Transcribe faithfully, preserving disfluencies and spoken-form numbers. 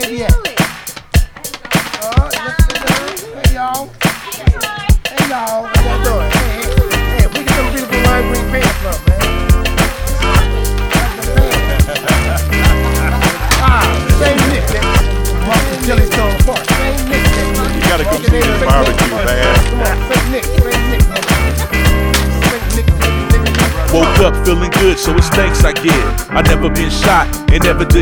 she at? Uh, hey y'all. Hey y'all, how y'all doing? Hey, hey, hey, we get them beautiful lime green pants from, man. Ah, same Nick, nigga. Marcus Jellystone Park. Same Nick, nigga. You gotta go see this barbecue, man. Come on, fake Nick, fake Nick, nigga. Fake Nick, nigga. Woke up feeling good, so it's thanks I give. I never been shot and never did